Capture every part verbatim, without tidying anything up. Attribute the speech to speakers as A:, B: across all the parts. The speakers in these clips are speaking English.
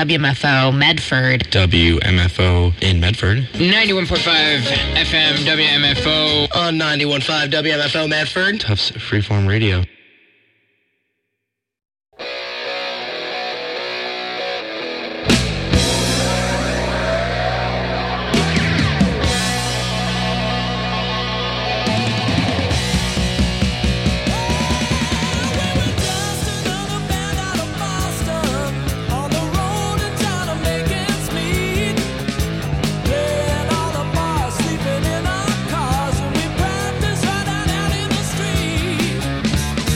A: W M F O Medford.
B: W M F O in Medford.
C: ninety-one point five F M W M F O.
D: On ninety-one point five W M F O Medford.
B: Tufts Freeform Radio.
E: Sleeping in our cars and we practice right out in the street.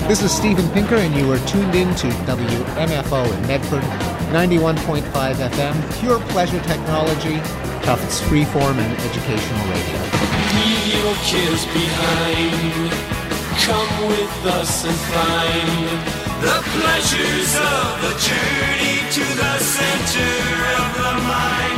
E: This is Steven Pinker, and you are tuned in to W M F O in Medford, ninety-one point five F M, pure pleasure technology, Tufts freeform and educational radio.
F: Leave your cares behind. Come with us and find the pleasures of the journey to the center of the mind.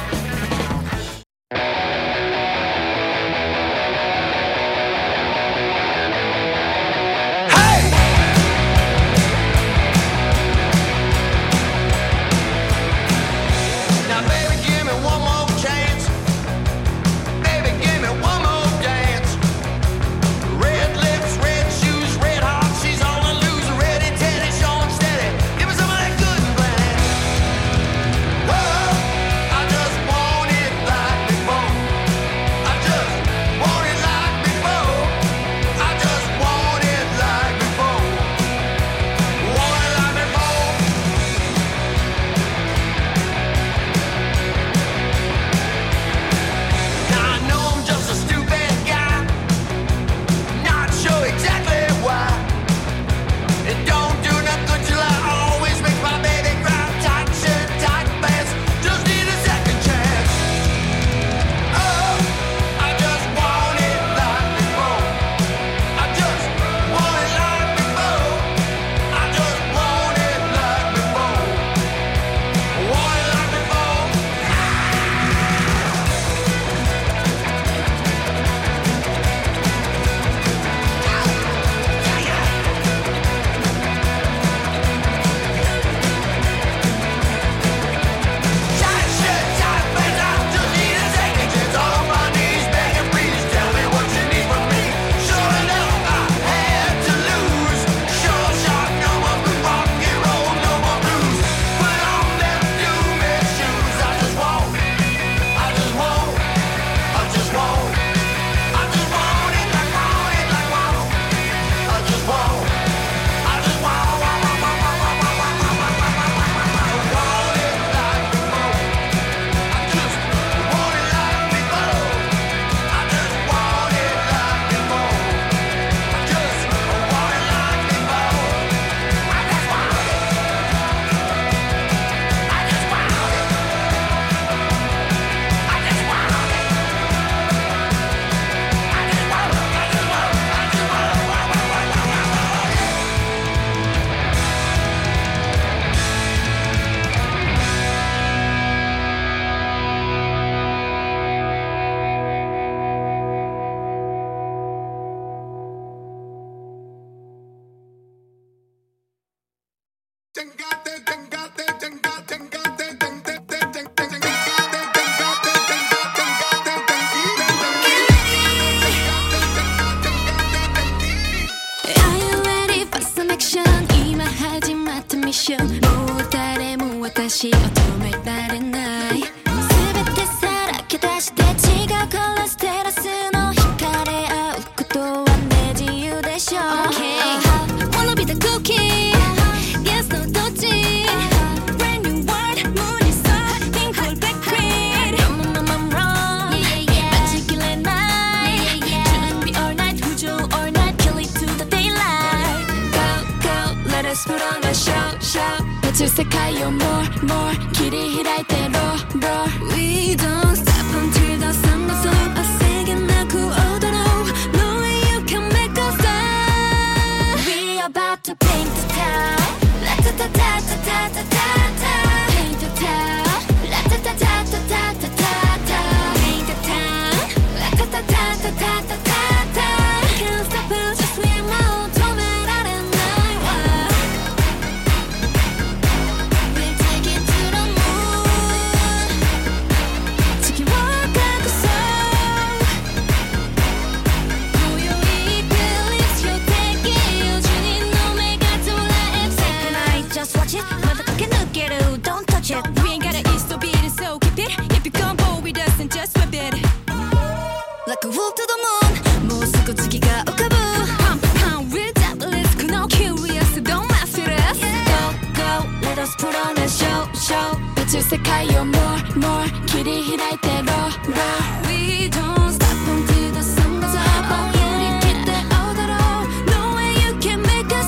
G: We don't stop until the sun goes up. Oh, you can make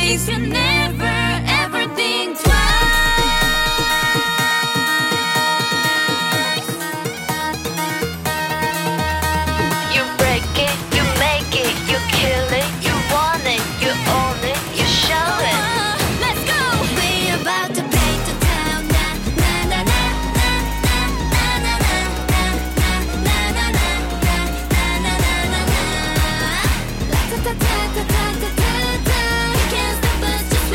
G: place you never ever think twice. You break it, you make it, you kill it, you want it, you own it, you show it. Let's go. We're about to paint the town. Na na na na na na na na na na na na na na na na na. La ta ta ta ta ta ta ta. You can't stop us, just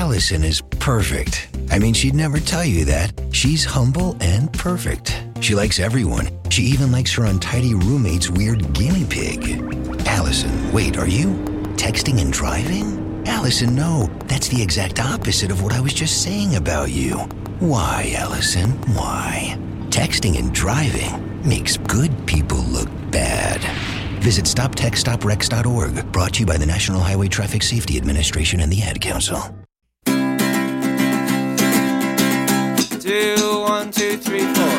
H: Allison is perfect. I mean, she'd never tell you that. She's humble and perfect. She likes everyone. She even likes her untidy roommate's weird guinea pig. Allison, wait, are you texting and driving? Allison, no. That's the exact opposite of what I was just saying about you. Why, Allison? Why? Texting and driving makes good people look bad. Visit stop text stop wrecks dot org. Brought to you by the National Highway Traffic Safety Administration and the Ad Council.
F: Two, one, two, three, four.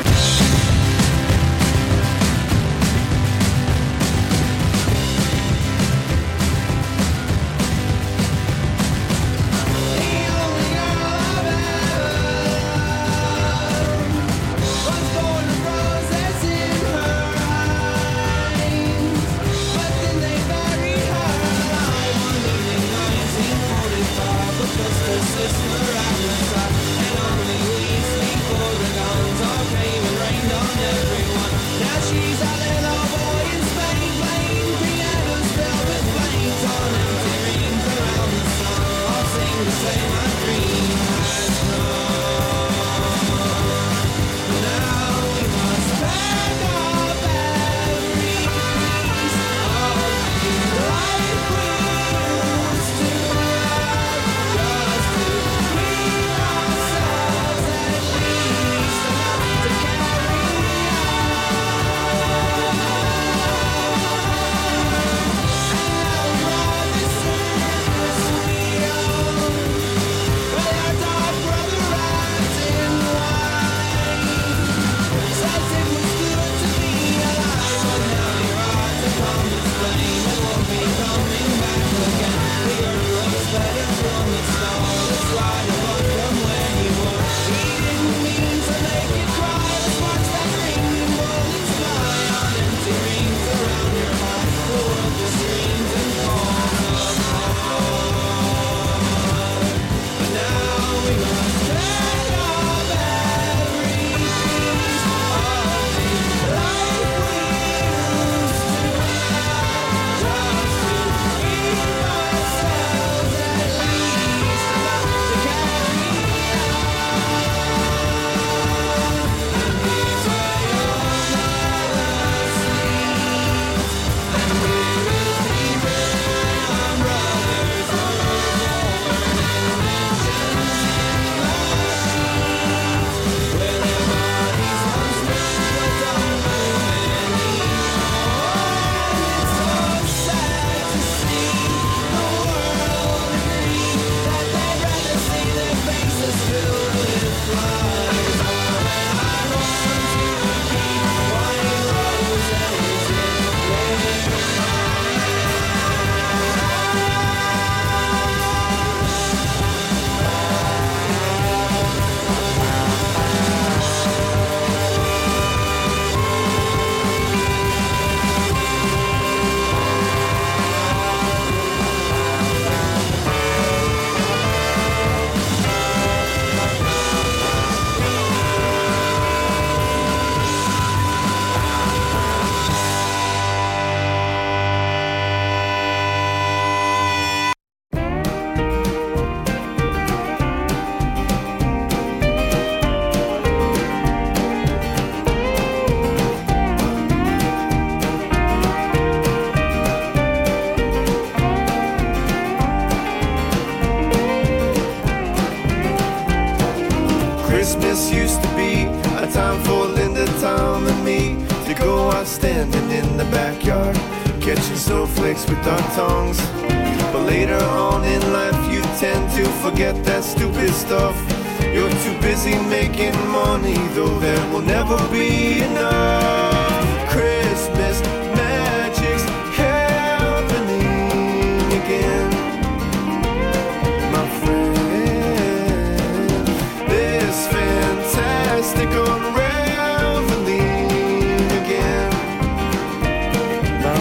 I: Christmas used to be a time for Linda, Tom, and me to go out standing in the backyard, catching snowflakes with our tongues. But later on in life you tend to forget that stupid stuff. You're too busy making money, though there will never be enough. Christmas magic's happening again, my friend. This fantastic unraveling again, my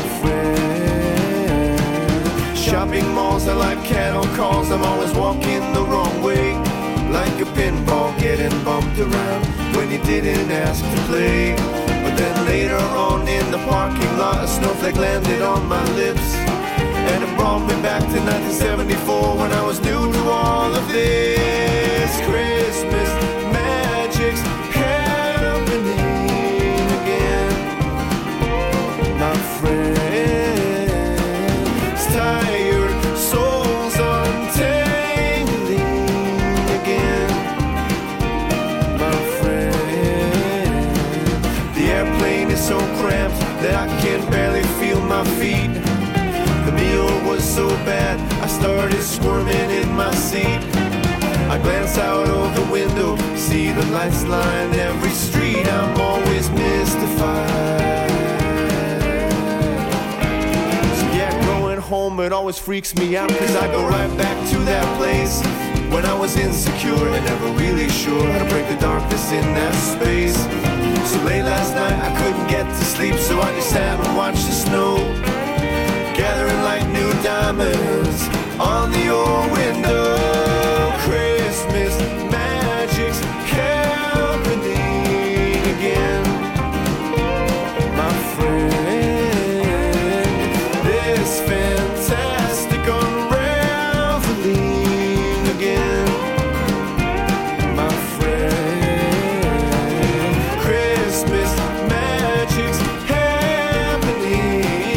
I: friend. Shopping malls are like cattle calls. I'm always walking the wrong way, like a pinball getting bumped around when you didn't ask to play. But then later on in the parking lot, a snowflake landed on my lips, and it brought me back to nineteen seventy-four when I was new to all of this. my seat. I glance out of the window, see the lights line every street. I'm always mystified. So yeah, going home, it always freaks me out, cause I go right back to that place when I was insecure and never really sure how to break the darkness in that space. So late last night I couldn't get to sleep, so I just sat and watched the snow gathering like new diamonds on the old window. Christmas magic's happening again, my friend. This fantastic unraveling again, my friend. Christmas magic's happening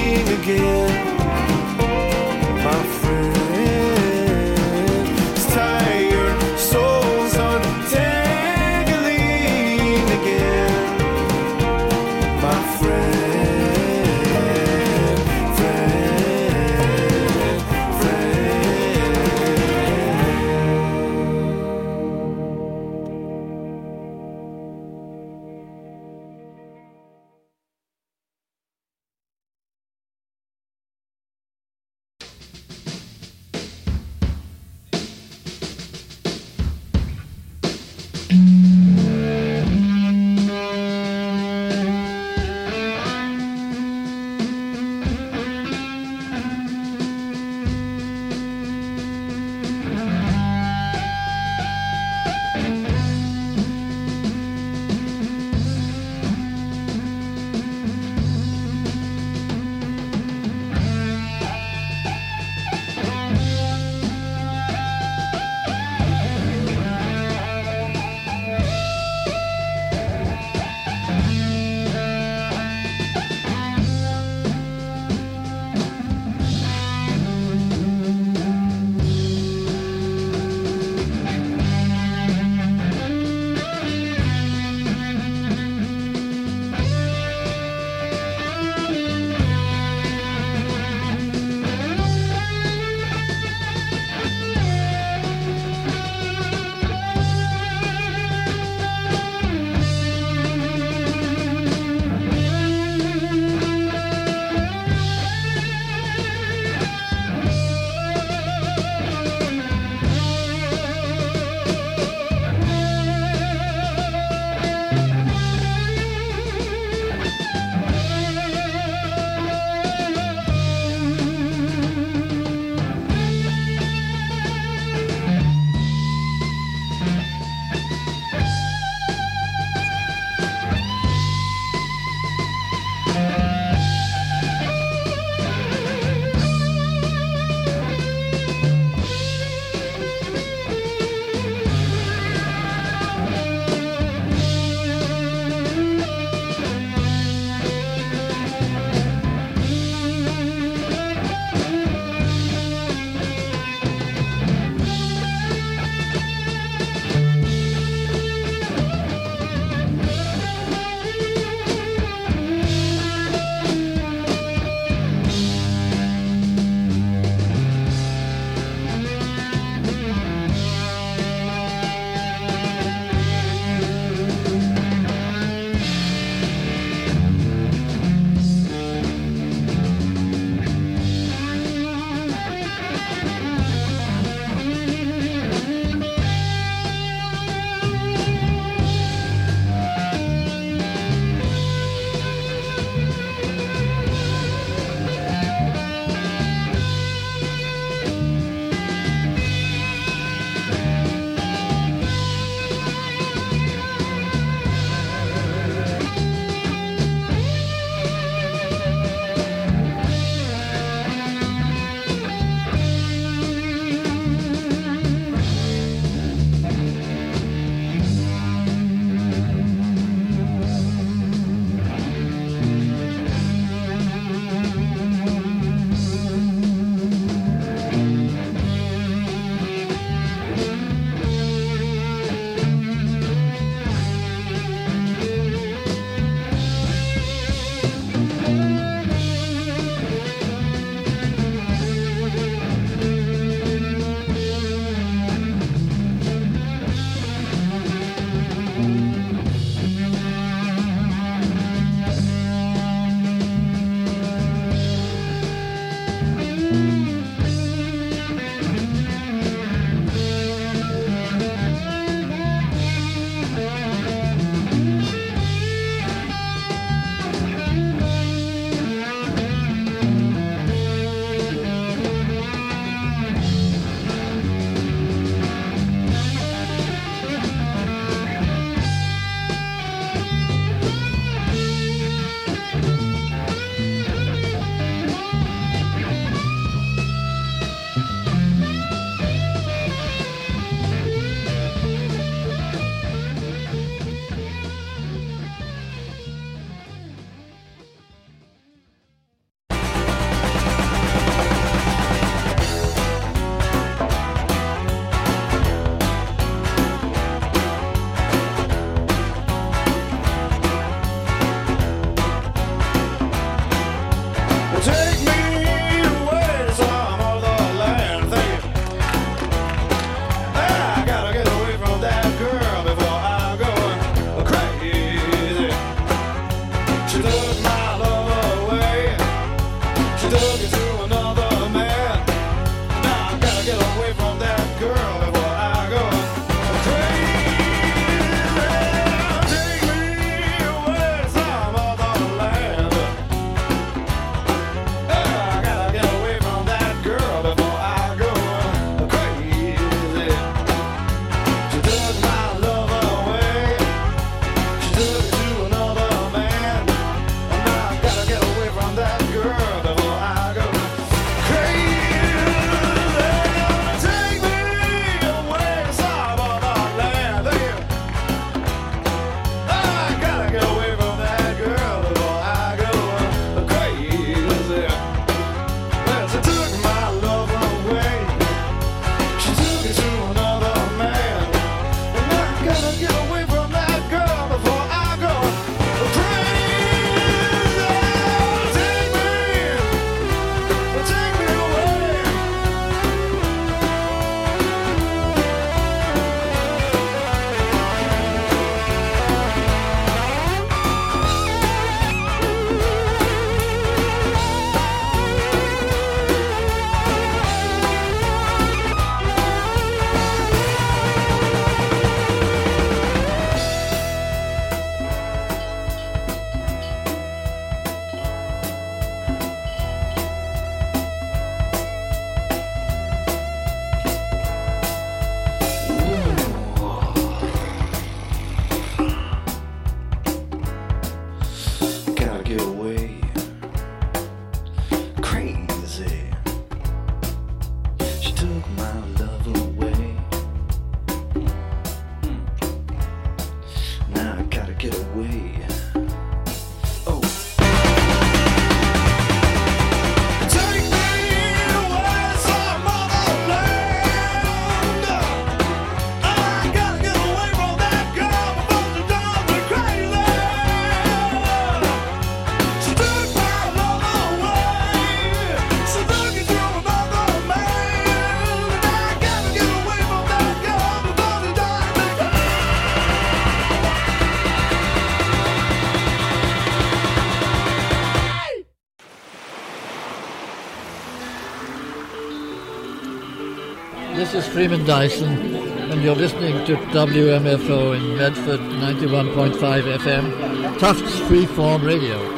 J: this is Freeman Dyson, and you're listening to W M F O in Medford, ninety-one point five F M, Tufts Freeform Radio.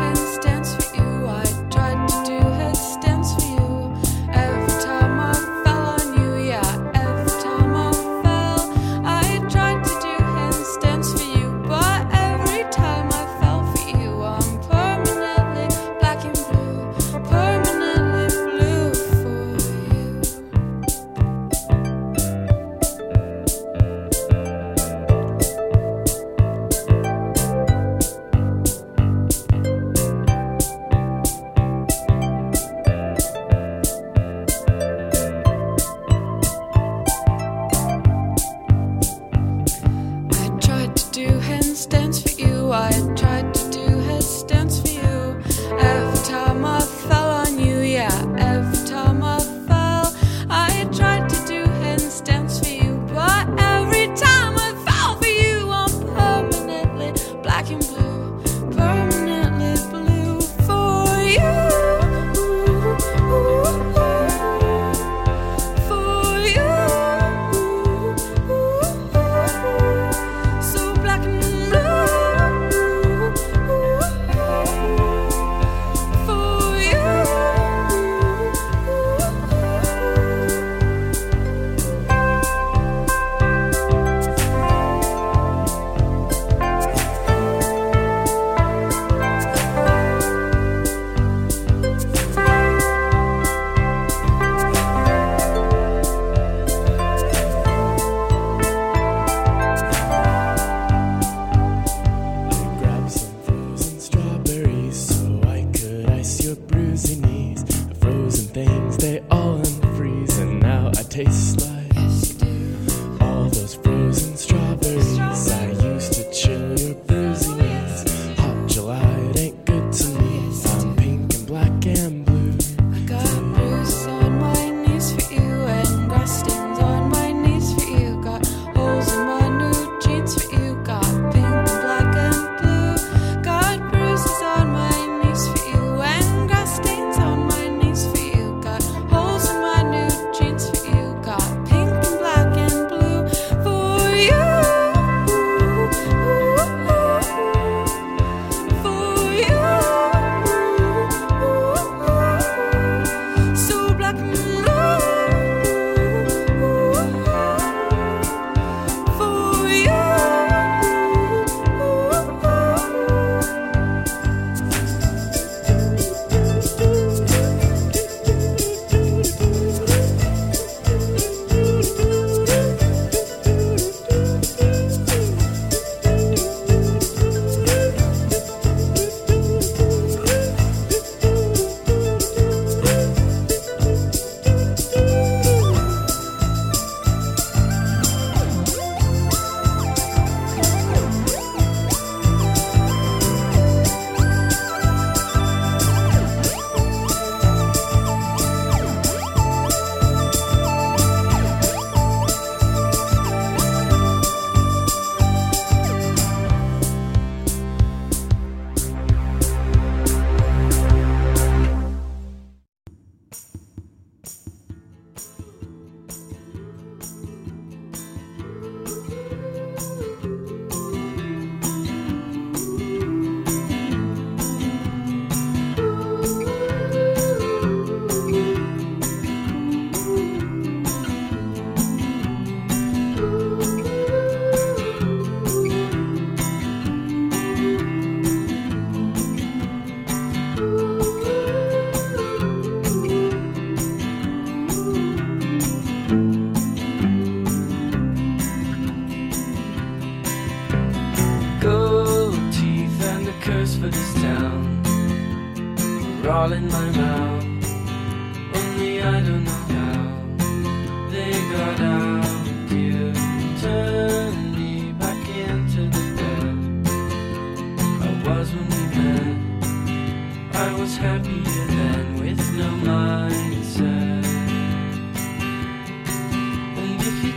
K: Every time I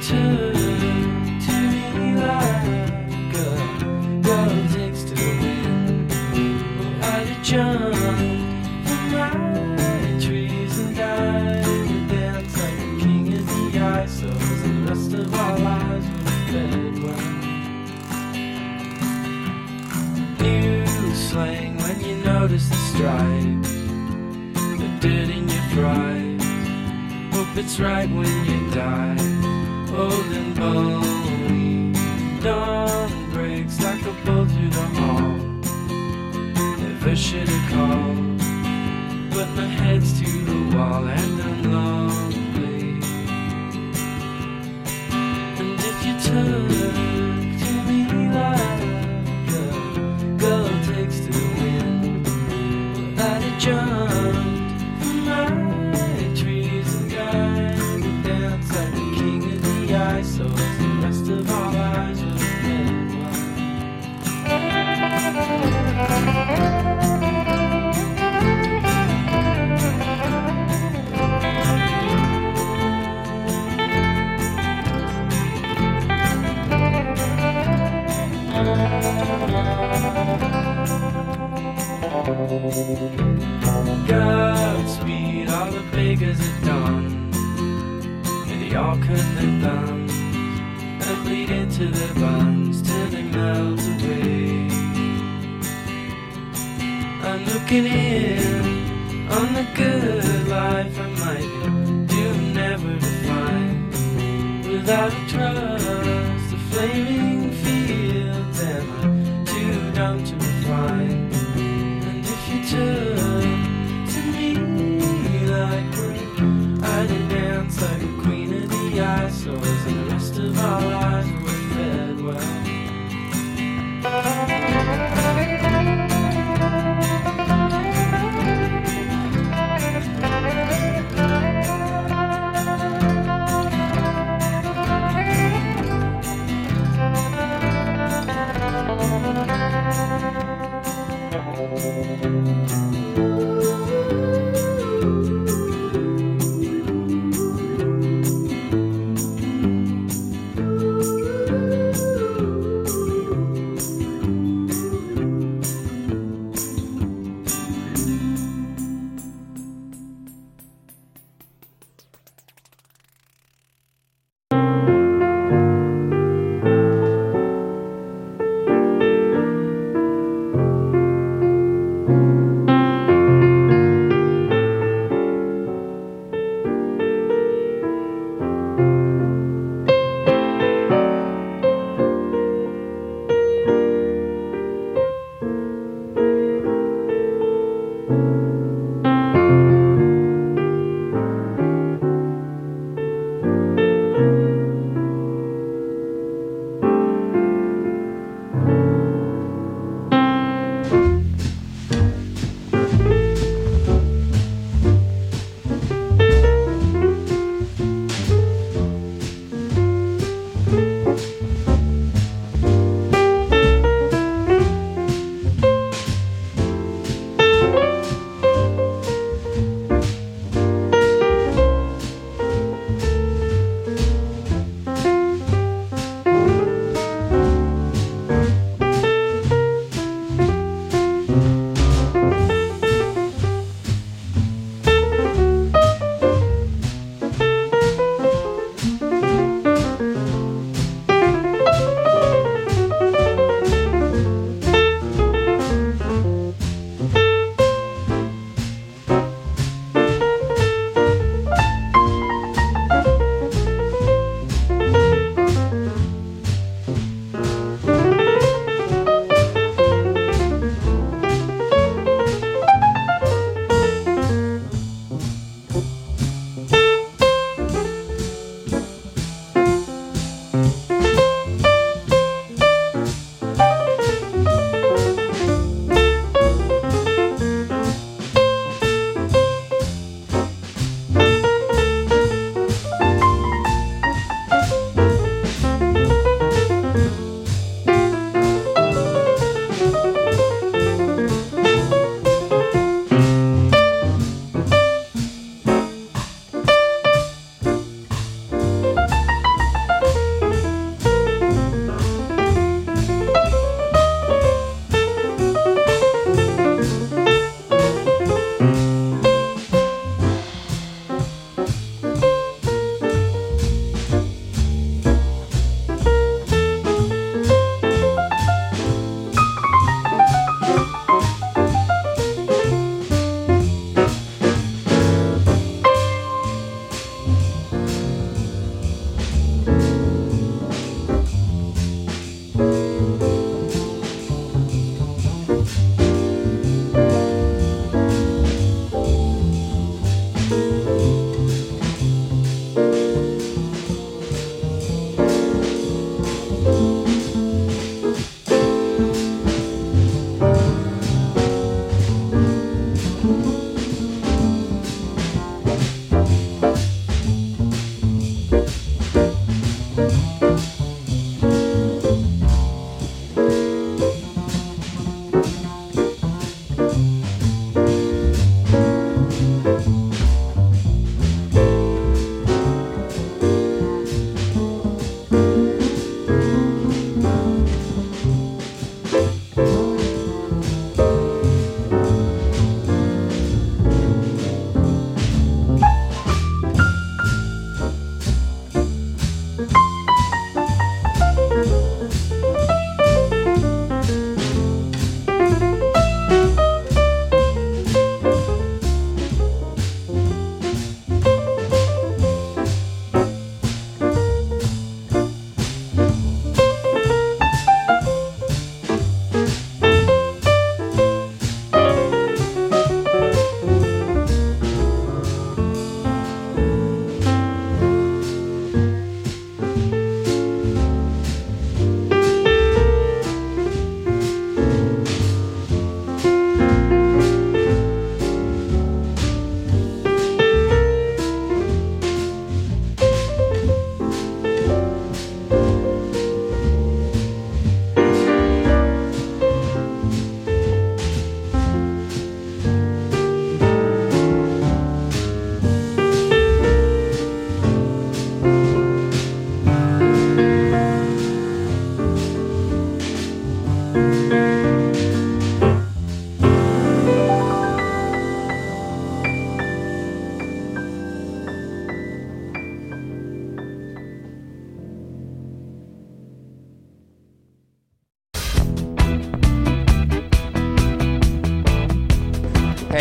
F: turn to me like a girl takes to the wind, well, I'd jump from my trees and dive and dance like a king of the ice, so the rest of our lives were fed well. New slang when you notice the stripes, the dirt in your fries. Hope it's right when you die, old and bony. Dawn breaks like a bolt through the hall. Never should have called, but my head's to the wall and I'm lonely. And if you turn to me like a girl takes to the wind, well, I'd have jumped from my trees and died and danced like the king of the ice, so as the rest of our lives were dead. Godspeed, all the beggars at dawn, and they all cut their thumbs and bleed into their buns till they melt away. I'm looking in on the good life I might do never to find, without a trust, the flaming fields, and I'm too dumb to refine. And if you turn to me like one, I'd dance like a queen of the ice, so as the rest of our lives were fed well.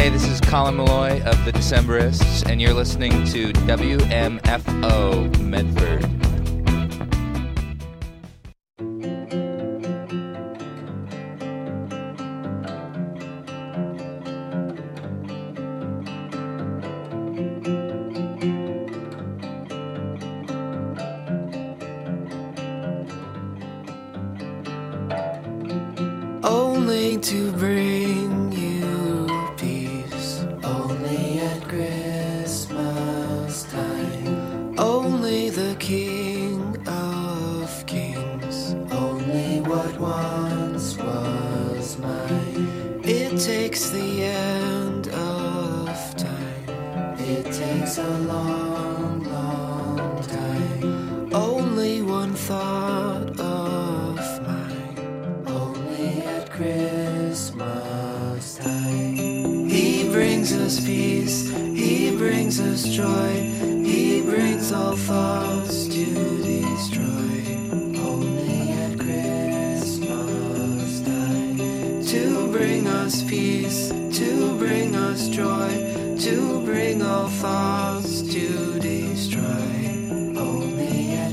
K: Hey, this is Colin Malloy of the Decemberists, and you're listening to W M F O Medford.
F: Only to bring you peace, only at Christmas time, only the King of Kings, only what once was mine. It takes the end of time, it takes a long, long time, only one thought of Christmas time. He brings us peace, he brings us joy, he brings all thoughts to destroy. Only at Christmas time. To bring us peace, to bring us joy, to bring all thoughts